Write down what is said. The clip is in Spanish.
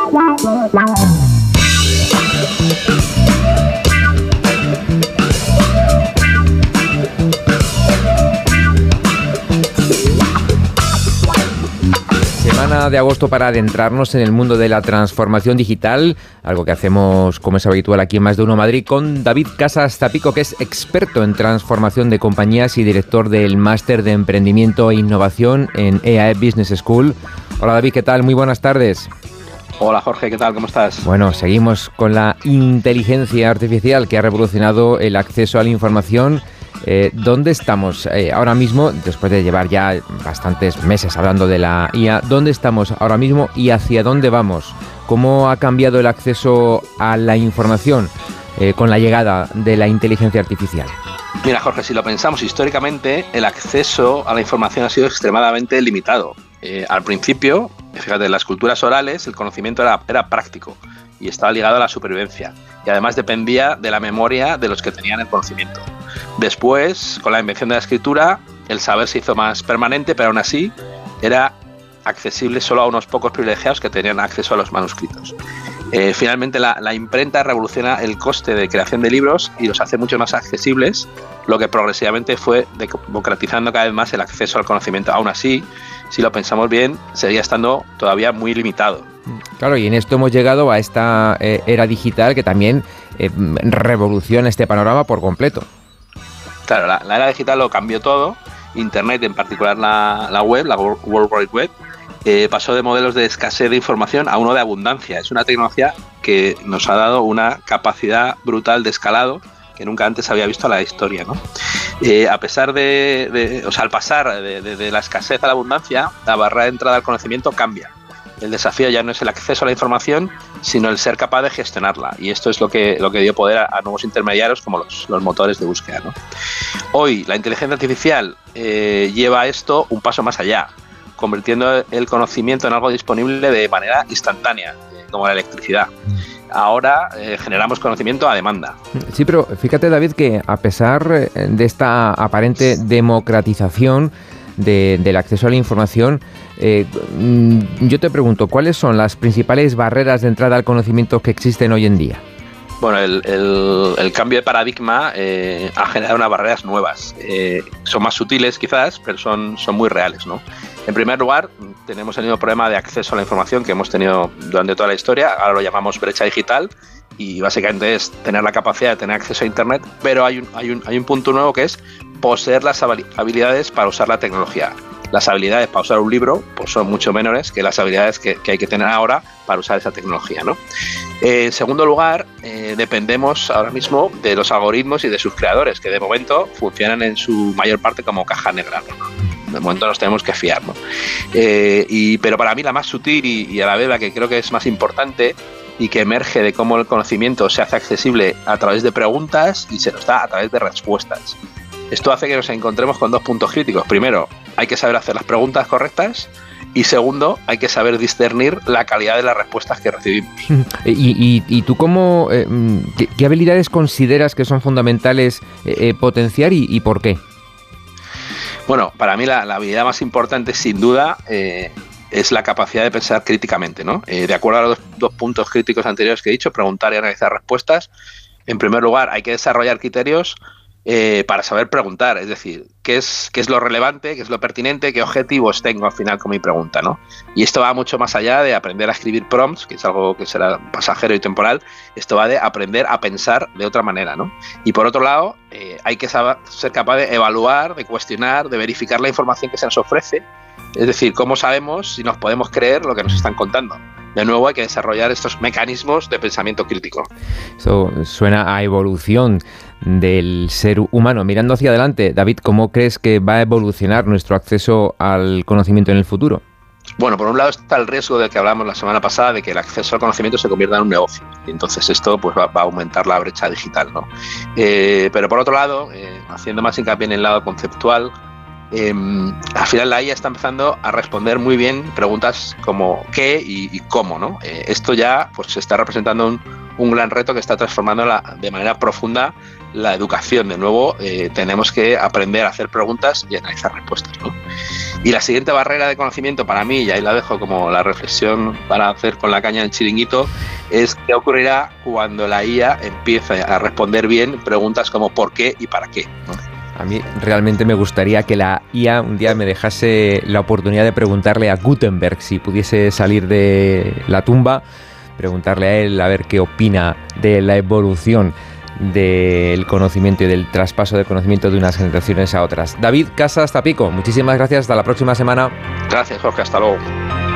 Semana de agosto para adentrarnos en el mundo de la transformación digital, algo que hacemos, como es habitual aquí en Más de Uno Madrid, con David Casas Zapico, que es experto en transformación de compañías y director del Máster de Emprendimiento e Innovación en EAE Business School. Hola David, ¿qué tal? Muy buenas tardes. Hola Jorge, ¿qué tal? ¿Cómo estás? Bueno, seguimos con la inteligencia artificial que ha revolucionado el acceso a la información. ¿Dónde estamos ahora mismo, después de llevar ya bastantes meses hablando de la IA? ¿Dónde estamos ahora mismo y hacia dónde vamos? ¿Cómo ha cambiado el acceso a la información con la llegada de la inteligencia artificial? Mira Jorge, si lo pensamos históricamente, el acceso a la información ha sido extremadamente limitado. Al principio, fíjate, en las culturas orales el conocimiento era práctico y estaba ligado a la supervivencia, y además dependía de la memoria de los que tenían el conocimiento. Después, con la invención de la escritura, el saber se hizo más permanente, pero aún así era accesible solo a unos pocos privilegiados que tenían acceso a los manuscritos. Finalmente, la imprenta revoluciona el coste de creación de libros y los hace mucho más accesibles, lo que progresivamente fue democratizando cada vez más el acceso al conocimiento. Aún así, si lo pensamos bien, seguía estando todavía muy limitado. Claro, y en esto hemos llegado a esta era digital que también revoluciona este panorama por completo. Claro, la era digital lo cambió todo. Internet, en particular la web, la World Wide Web, pasó de modelos de escasez de información a uno de abundancia. Es una tecnología que nos ha dado una capacidad brutal de escalado que nunca antes había visto en la historia, ¿no? A pesar al pasar de la escasez a la abundancia, la barrera de entrada al conocimiento cambia. El desafío ya no es el acceso a la información, sino el ser capaz de gestionarla. Y esto es lo que dio poder a nuevos intermediarios como los motores de búsqueda, ¿no? Hoy, la inteligencia artificial lleva esto un paso más allá, convirtiendo el conocimiento en algo disponible de manera instantánea, como la electricidad. Ahora generamos conocimiento a demanda. Sí, pero fíjate, David, que a pesar de esta aparente democratización del acceso a la información, yo te pregunto, ¿cuáles son las principales barreras de entrada al conocimiento que existen hoy en día? Bueno, el cambio de paradigma ha generado unas barreras nuevas. Son más sutiles quizás, pero son muy reales, ¿no? En primer lugar, tenemos el mismo problema de acceso a la información que hemos tenido durante toda la historia. Ahora lo llamamos brecha digital y básicamente es tener la capacidad de tener acceso a Internet, pero hay un punto nuevo que es poseer las habilidades para usar la tecnología. Las habilidades para usar un libro pues son mucho menores que las habilidades que hay que tener ahora para usar esa tecnología, ¿no? En segundo lugar, dependemos ahora mismo de los algoritmos y de sus creadores, que de momento funcionan en su mayor parte como caja negra, ¿no? De momento nos tenemos que fiar, ¿no? Pero para mí la más sutil y a la vez la que creo que es más importante y que emerge de cómo el conocimiento se hace accesible a través de preguntas y se nos da a través de respuestas. Esto hace que nos encontremos con dos puntos críticos. Primero, hay que saber hacer las preguntas correctas y segundo, hay que saber discernir la calidad de las respuestas que recibimos. ¿Y tú qué habilidades consideras que son fundamentales potenciar y por qué? Bueno, para mí la habilidad más importante, sin duda, es la capacidad de pensar críticamente, ¿no? De acuerdo a los dos puntos críticos anteriores que he dicho, preguntar y analizar respuestas. En primer lugar, hay que desarrollar criterios para saber preguntar, es decir, qué es lo relevante, qué es lo pertinente, qué objetivos tengo al final con mi pregunta, ¿no? Y esto va mucho más allá de aprender a escribir prompts, que es algo que será pasajero y temporal. Esto va de aprender a pensar de otra manera, ¿no? Y por otro lado, hay que ser capaz de evaluar, de cuestionar, de verificar la información que se nos ofrece. Es decir, cómo sabemos si nos podemos creer lo que nos están contando. De nuevo, hay que desarrollar estos mecanismos de pensamiento crítico. Eso suena a evolución del ser humano. Mirando hacia adelante, David, ¿cómo crees que va a evolucionar nuestro acceso al conocimiento en el futuro? Bueno, por un lado está el riesgo del que hablamos la semana pasada, de que el acceso al conocimiento se convierta en un negocio. Y entonces esto pues va a aumentar la brecha digital, ¿no? Pero por otro lado, haciendo más hincapié en el lado conceptual, al final la IA está empezando a responder muy bien preguntas como qué y cómo, ¿no? Esto ya pues se está representando un gran reto que está transformando de manera profunda la educación. De nuevo, tenemos que aprender a hacer preguntas y analizar respuestas, ¿no? Y la siguiente barrera de conocimiento para mí, y ahí la dejo como la reflexión para hacer con la caña del chiringuito, es qué ocurrirá cuando la IA empiece a responder bien preguntas como ¿por qué y para qué?, ¿no? A mí realmente me gustaría que la IA un día me dejase la oportunidad de preguntarle a Gutenberg, si pudiese salir de la tumba, preguntarle a él a ver qué opina de la evolución del conocimiento y del traspaso de conocimiento de unas generaciones a otras. David Casas Zapico, muchísimas gracias, hasta la próxima semana. Gracias, Jorge, hasta luego.